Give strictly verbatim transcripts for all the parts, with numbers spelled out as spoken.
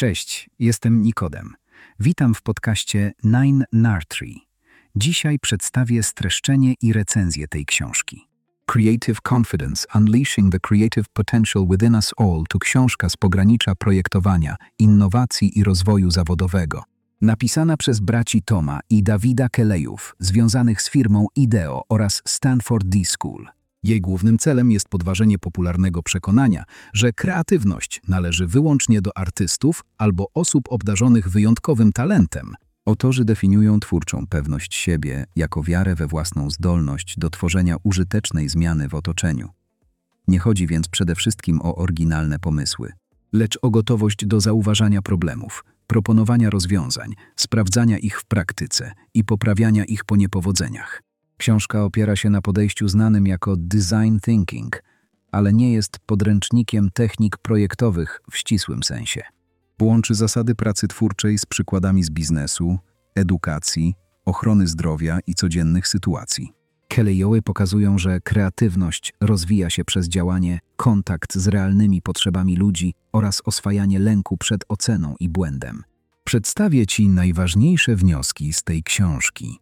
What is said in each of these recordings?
Cześć, jestem Nikodem. Witam w podcaście Nine Nartree. Dzisiaj przedstawię streszczenie i recenzję tej książki. Creative Confidence – Unleashing the Creative Potential Within Us All to książka z pogranicza projektowania, innowacji i rozwoju zawodowego. Napisana przez braci Toma i Davida Kelejów, związanych z firmą IDEO oraz Stanford D School. Jej głównym celem jest podważenie popularnego przekonania, że kreatywność należy wyłącznie do artystów albo osób obdarzonych wyjątkowym talentem. Autorzy definiują twórczą pewność siebie jako wiarę we własną zdolność do tworzenia użytecznej zmiany w otoczeniu. Nie chodzi więc przede wszystkim o oryginalne pomysły, lecz o gotowość do zauważania problemów, proponowania rozwiązań, sprawdzania ich w praktyce i poprawiania ich po niepowodzeniach. Książka opiera się na podejściu znanym jako design thinking, ale nie jest podręcznikiem technik projektowych w ścisłym sensie. Łączy zasady pracy twórczej z przykładami z biznesu, edukacji, ochrony zdrowia i codziennych sytuacji. Kelejoły pokazują, że kreatywność rozwija się przez działanie, kontakt z realnymi potrzebami ludzi oraz oswajanie lęku przed oceną i błędem. Przedstawię Ci najważniejsze wnioski z tej książki.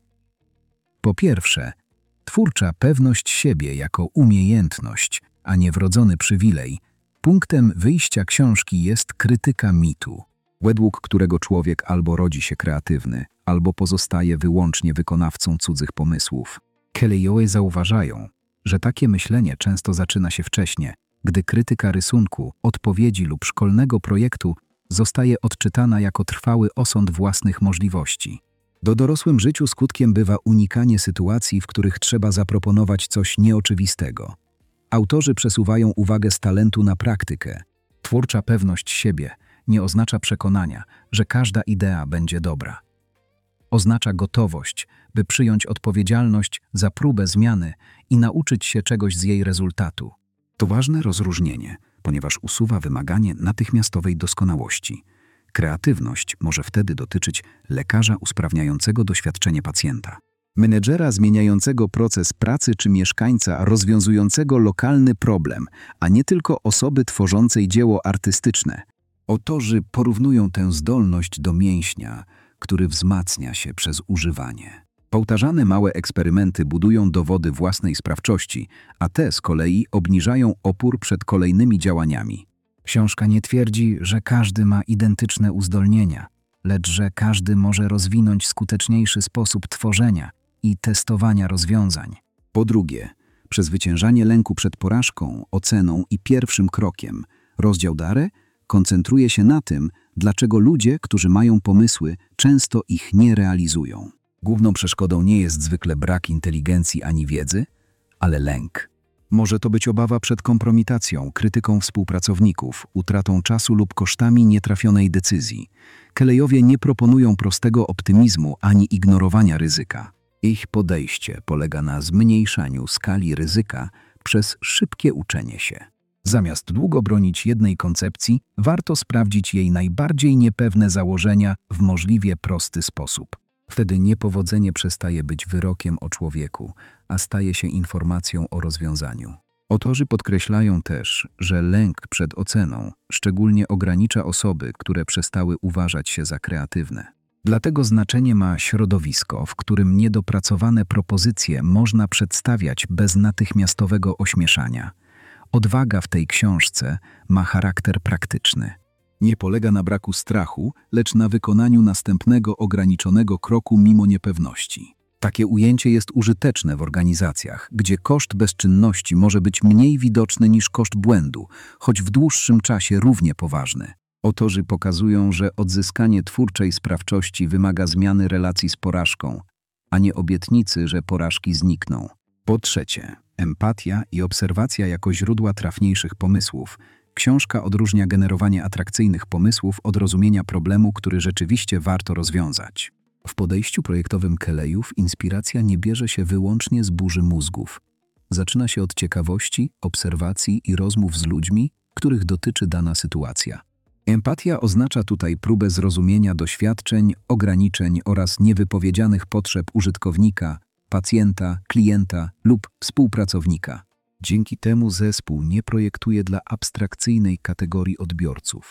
Po pierwsze, twórcza pewność siebie jako umiejętność, a nie wrodzony przywilej. Punktem wyjścia książki jest krytyka mitu, według którego człowiek albo rodzi się kreatywny, albo pozostaje wyłącznie wykonawcą cudzych pomysłów. Kelejoły zauważają, że takie myślenie często zaczyna się wcześnie, gdy krytyka rysunku, odpowiedzi lub szkolnego projektu zostaje odczytana jako trwały osąd własnych możliwości. Do dorosłym życiu skutkiem bywa unikanie sytuacji, w których trzeba zaproponować coś nieoczywistego. Autorzy przesuwają uwagę z talentu na praktykę. Twórcza pewność siebie nie oznacza przekonania, że każda idea będzie dobra. Oznacza gotowość, by przyjąć odpowiedzialność za próbę zmiany i nauczyć się czegoś z jej rezultatu. To ważne rozróżnienie, ponieważ usuwa wymaganie natychmiastowej doskonałości. Kreatywność może wtedy dotyczyć lekarza usprawniającego doświadczenie pacjenta, menedżera zmieniającego proces pracy czy mieszkańca rozwiązującego lokalny problem, a nie tylko osoby tworzącej dzieło artystyczne. Autorzy porównują tę zdolność do mięśnia, który wzmacnia się przez używanie. Powtarzane małe eksperymenty budują dowody własnej sprawczości, a te z kolei obniżają opór przed kolejnymi działaniami. Książka nie twierdzi, że każdy ma identyczne uzdolnienia, lecz że każdy może rozwinąć skuteczniejszy sposób tworzenia i testowania rozwiązań. Po drugie, przezwyciężanie lęku przed porażką, oceną i pierwszym krokiem. Rozdział Dare koncentruje się na tym, dlaczego ludzie, którzy mają pomysły, często ich nie realizują. Główną przeszkodą nie jest zwykle brak inteligencji ani wiedzy, ale lęk. Może to być obawa przed kompromitacją, krytyką współpracowników, utratą czasu lub kosztami nietrafionej decyzji. Kelejowie nie proponują prostego optymizmu ani ignorowania ryzyka. Ich podejście polega na zmniejszaniu skali ryzyka przez szybkie uczenie się. Zamiast długo bronić jednej koncepcji, warto sprawdzić jej najbardziej niepewne założenia w możliwie prosty sposób. Wtedy niepowodzenie przestaje być wyrokiem o człowieku, a staje się informacją o rozwiązaniu. Autorzy podkreślają też, że lęk przed oceną szczególnie ogranicza osoby, które przestały uważać się za kreatywne. Dlatego znaczenie ma środowisko, w którym niedopracowane propozycje można przedstawiać bez natychmiastowego ośmieszania. Odwaga w tej książce ma charakter praktyczny. Nie polega na braku strachu, lecz na wykonaniu następnego ograniczonego kroku mimo niepewności. Takie ujęcie jest użyteczne w organizacjach, gdzie koszt bezczynności może być mniej widoczny niż koszt błędu, choć w dłuższym czasie równie poważny. Autorzy pokazują, że odzyskanie twórczej sprawczości wymaga zmiany relacji z porażką, a nie obietnicy, że porażki znikną. Po trzecie, empatia i obserwacja jako źródła trafniejszych pomysłów. Książka odróżnia generowanie atrakcyjnych pomysłów od rozumienia problemu, który rzeczywiście warto rozwiązać. W podejściu projektowym Kelejów inspiracja nie bierze się wyłącznie z burzy mózgów. Zaczyna się od ciekawości, obserwacji i rozmów z ludźmi, których dotyczy dana sytuacja. Empatia oznacza tutaj próbę zrozumienia doświadczeń, ograniczeń oraz niewypowiedzianych potrzeb użytkownika, pacjenta, klienta lub współpracownika. Dzięki temu zespół nie projektuje dla abstrakcyjnej kategorii odbiorców,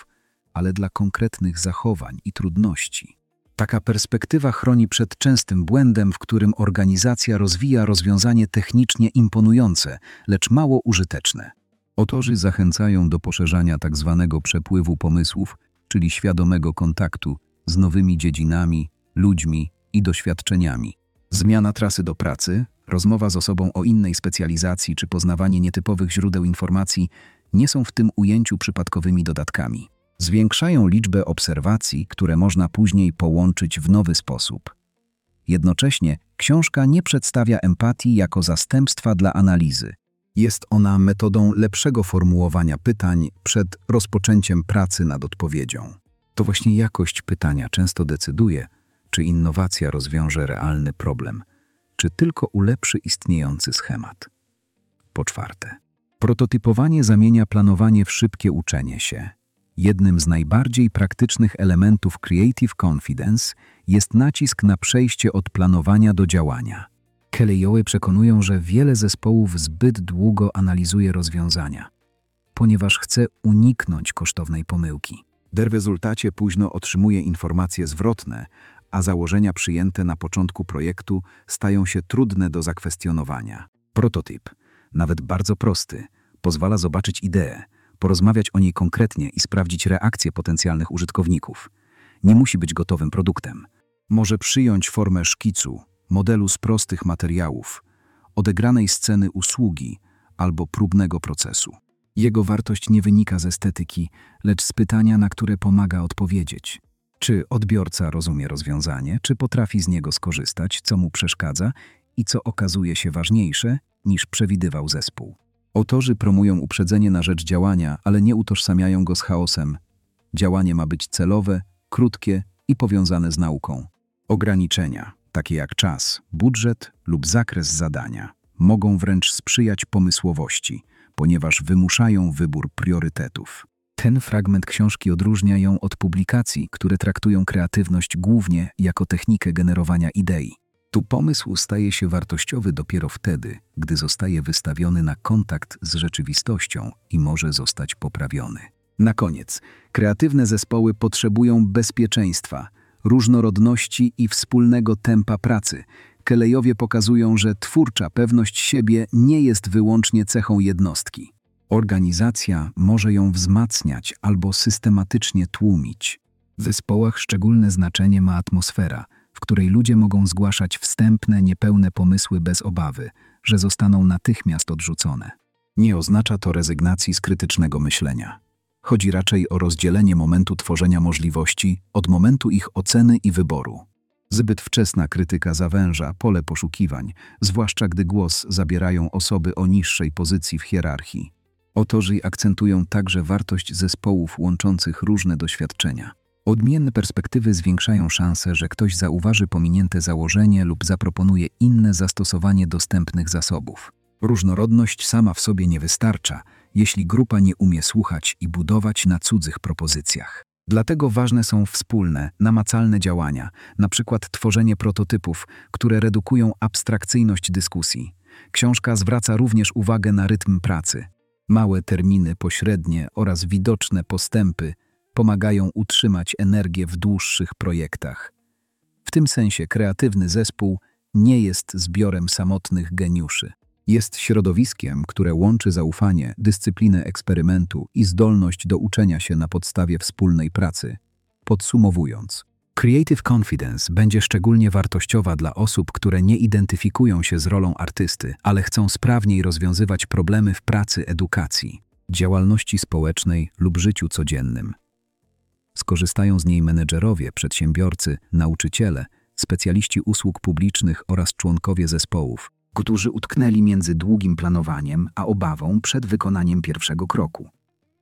ale dla konkretnych zachowań i trudności. Taka perspektywa chroni przed częstym błędem, w którym organizacja rozwija rozwiązanie technicznie imponujące, lecz mało użyteczne. Autorzy zachęcają do poszerzania tzw. przepływu pomysłów, czyli świadomego kontaktu z nowymi dziedzinami, ludźmi i doświadczeniami. Zmiana trasy do pracy, rozmowa z osobą o innej specjalizacji czy poznawanie nietypowych źródeł informacji nie są w tym ujęciu przypadkowymi dodatkami. Zwiększają liczbę obserwacji, które można później połączyć w nowy sposób. Jednocześnie książka nie przedstawia empatii jako zastępstwa dla analizy. Jest ona metodą lepszego formułowania pytań przed rozpoczęciem pracy nad odpowiedzią. To właśnie jakość pytania często decyduje, czy innowacja rozwiąże realny problem, czy tylko ulepszy istniejący schemat. Po czwarte, prototypowanie zamienia planowanie w szybkie uczenie się. Jednym z najbardziej praktycznych elementów Creative Confidence jest nacisk na przejście od planowania do działania. Kelleyowie przekonują, że wiele zespołów zbyt długo analizuje rozwiązania, ponieważ chce uniknąć kosztownej pomyłki. W rezultacie późno otrzymuje informacje zwrotne, a założenia przyjęte na początku projektu stają się trudne do zakwestionowania. Prototyp, nawet bardzo prosty, pozwala zobaczyć ideę, porozmawiać o niej konkretnie i sprawdzić reakcję potencjalnych użytkowników. Nie musi być gotowym produktem. Może przyjąć formę szkicu, modelu z prostych materiałów, odegranej sceny usługi albo próbnego procesu. Jego wartość nie wynika z estetyki, lecz z pytania, na które pomaga odpowiedzieć. Czy odbiorca rozumie rozwiązanie, czy potrafi z niego skorzystać, co mu przeszkadza i co okazuje się ważniejsze, niż przewidywał zespół. Autorzy promują uprzedzenie na rzecz działania, ale nie utożsamiają go z chaosem. Działanie ma być celowe, krótkie i powiązane z nauką. Ograniczenia, takie jak czas, budżet lub zakres zadania, mogą wręcz sprzyjać pomysłowości, ponieważ wymuszają wybór priorytetów. Ten fragment książki odróżnia ją od publikacji, które traktują kreatywność głównie jako technikę generowania idei. Tu pomysł staje się wartościowy dopiero wtedy, gdy zostaje wystawiony na kontakt z rzeczywistością i może zostać poprawiony. Na koniec, kreatywne zespoły potrzebują bezpieczeństwa, różnorodności i wspólnego tempa pracy. Kelleyowie pokazują, że twórcza pewność siebie nie jest wyłącznie cechą jednostki. Organizacja może ją wzmacniać albo systematycznie tłumić. W zespołach szczególne znaczenie ma atmosfera, w której ludzie mogą zgłaszać wstępne, niepełne pomysły bez obawy, że zostaną natychmiast odrzucone. Nie oznacza to rezygnacji z krytycznego myślenia. Chodzi raczej o rozdzielenie momentu tworzenia możliwości od momentu ich oceny i wyboru. Zbyt wczesna krytyka zawęża pole poszukiwań, zwłaszcza gdy głos zabierają osoby o niższej pozycji w hierarchii. Autorzy akcentują także wartość zespołów łączących różne doświadczenia. Odmienne perspektywy zwiększają szanse, że ktoś zauważy pominięte założenie lub zaproponuje inne zastosowanie dostępnych zasobów. Różnorodność sama w sobie nie wystarcza, jeśli grupa nie umie słuchać i budować na cudzych propozycjach. Dlatego ważne są wspólne, namacalne działania, na przykład tworzenie prototypów, które redukują abstrakcyjność dyskusji. Książka zwraca również uwagę na rytm pracy. Małe terminy pośrednie oraz widoczne postępy pomagają utrzymać energię w dłuższych projektach. W tym sensie kreatywny zespół nie jest zbiorem samotnych geniuszy. Jest środowiskiem, które łączy zaufanie, dyscyplinę eksperymentu i zdolność do uczenia się na podstawie wspólnej pracy. Podsumowując, Creative Confidence będzie szczególnie wartościowa dla osób, które nie identyfikują się z rolą artysty, ale chcą sprawniej rozwiązywać problemy w pracy, edukacji, działalności społecznej lub życiu codziennym. Skorzystają z niej menedżerowie, przedsiębiorcy, nauczyciele, specjaliści usług publicznych oraz członkowie zespołów, którzy utknęli między długim planowaniem a obawą przed wykonaniem pierwszego kroku.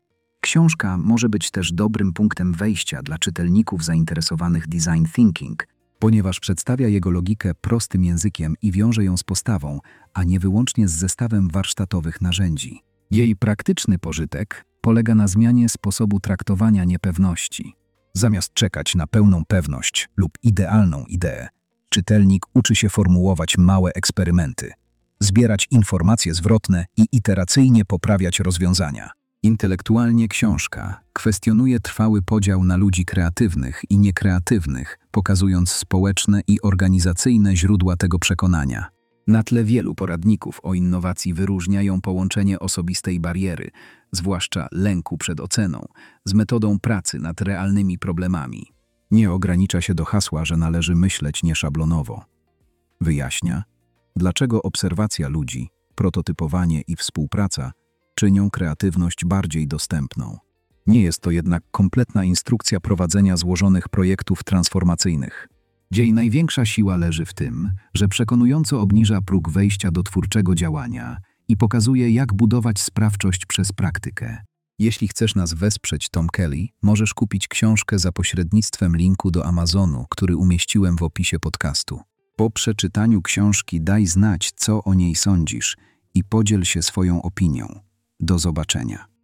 Książka może być też dobrym punktem wejścia dla czytelników zainteresowanych design thinking, ponieważ przedstawia jego logikę prostym językiem i wiąże ją z postawą, a nie wyłącznie z zestawem warsztatowych narzędzi. Jej praktyczny pożytek polega na zmianie sposobu traktowania niepewności. Zamiast czekać na pełną pewność lub idealną ideę, czytelnik uczy się formułować małe eksperymenty, zbierać informacje zwrotne i iteracyjnie poprawiać rozwiązania. Intelektualnie książka kwestionuje trwały podział na ludzi kreatywnych i niekreatywnych, pokazując społeczne i organizacyjne źródła tego przekonania. Na tle wielu poradników o innowacji wyróżniają połączenie osobistej bariery, zwłaszcza lęku przed oceną, z metodą pracy nad realnymi problemami. Nie ogranicza się do hasła, że należy myśleć nieszablonowo. Wyjaśnia, dlaczego obserwacja ludzi, prototypowanie i współpraca czynią kreatywność bardziej dostępną. Nie jest to jednak kompletna instrukcja prowadzenia złożonych projektów transformacyjnych. Jej największa siła leży w tym, że przekonująco obniża próg wejścia do twórczego działania i pokazuje, jak budować sprawczość przez praktykę. Jeśli chcesz nas wesprzeć, Tom Kelly, możesz kupić książkę za pośrednictwem linku do Amazonu, który umieściłem w opisie podcastu. Po przeczytaniu książki daj znać, co o niej sądzisz i podziel się swoją opinią. Do zobaczenia.